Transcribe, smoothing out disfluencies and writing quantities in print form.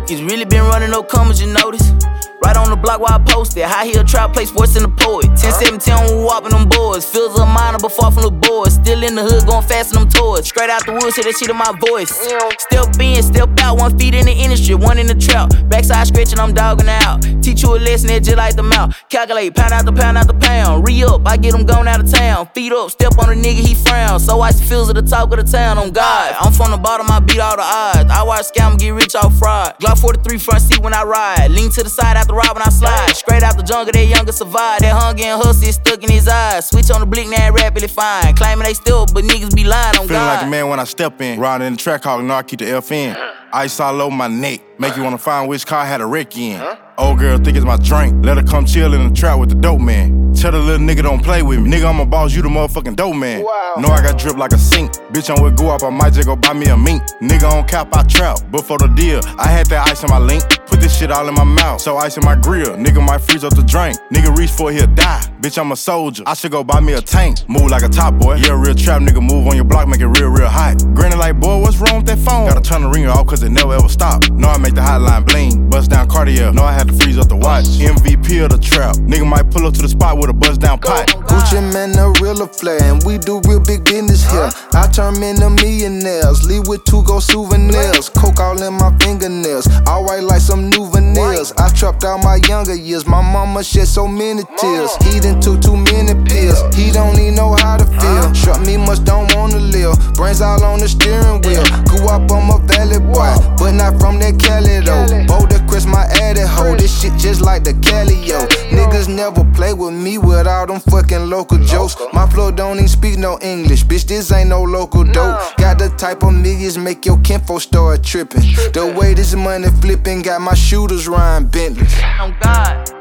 It's really been running no commas, you notice. Right on the block where I posted. High heel trap place voice in the poet. 10-17 on whopping them boards. Feels a minor but far from the boards. Still in the hood going fast in them toys. Straight out the woods, hear that shit in my voice. Step in, step out, 1 feet in the industry, 1 in the trap. Backside scratching, I'm dogging out. Teach you a lesson that just like the mouth. Calculate, pound out the pound out the pound. Re-up, I get him gone out of town. Feet up, step on a nigga, he frown. So icy feels at the top of the town, on God. I'm from the bottom, I beat all the odds. I watch scam get rich off fraud. Glock 43 front seat when I ride. Lean to the side after ride when I slide. Straight out the jungle, that younger survive. That hunger and hustle is stuck in his eyes. Switch on the blick, now rapidly fine. Claiming they still, but niggas be lying on God. Feeling like a man when I step in. Riding in the track hog, know I keep the F in. Ice all over my neck, make you wanna find which car I had a wreck in. Old girl think it's my drink, let her come chill in the trap with the dope man. Tell the little nigga don't play with me, nigga I'm a boss, you the motherfucking dope man. Wow. Know I got drip like a sink, bitch I'm with go up, I might just go buy me a mink. Nigga on cap, I trap, but for the deal, I had that ice in my link. Put this shit all in my mouth, so ice in my grill. Nigga might freeze up the drink, nigga reach for it, he'll die. Bitch I'm a soldier, I should go buy me a tank. Move like a top boy, yeah real trap nigga, move on your block, make it real hot. Grinning like boy, what's wrong with that phone? Gotta turn the ringer off cause it never ever stop. Know I make the hotline bling, bust down Cartier. Know I had to freeze up the watch. MVP of the trap. Nigga might pull up to the spot with a buzz down pot. Gucci man, a real flair, and we do real big business here. I turn men to millionaires, leave with 2 gold souvenirs. Coke all in my fingernails, all white like some new veneers. I trapped out my younger years, my mama shed so many tears. He done took too many pills, he don't even know how to feel. Shot me much, don't wanna live, brains all on the steering wheel. Grew up, I'm a valley boy, but not from that Cali though. Boulder Chris, my addy hoe, this shit just like the Cali, yo. Niggas never play with me with all them fucking local jokes. My flow don't even speak no English, bitch, this ain't no local dope. Got the type of millions make your kinfolk start tripping. The way this money flipping got my shooters Ryan Bentley. On God.